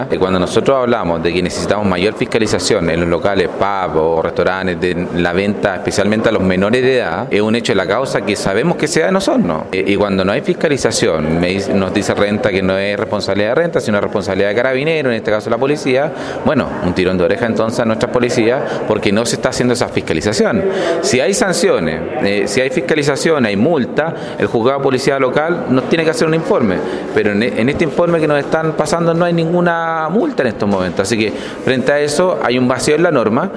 Cuando nosotros hablamos de que necesitamos mayor fiscalización en los locales, pub o restaurantes, de la venta, especialmente a los menores de edad, es un hecho de la causa que sabemos que se da en Osorno. Y cuando no hay fiscalización, nos dice Renta que no es responsabilidad de Renta, sino responsabilidad de Carabineros, en este caso la policía, bueno, un tirón de oreja entonces a nuestras policías porque no se está haciendo esa fiscalización. Si hay sanciones, si hay fiscalización, hay multa, el juzgado de policía local nos tiene que hacer un informe, pero en este informe que nos están pasando no hay ninguna multa en estos momentos, así que frente a eso hay un vacío en la norma.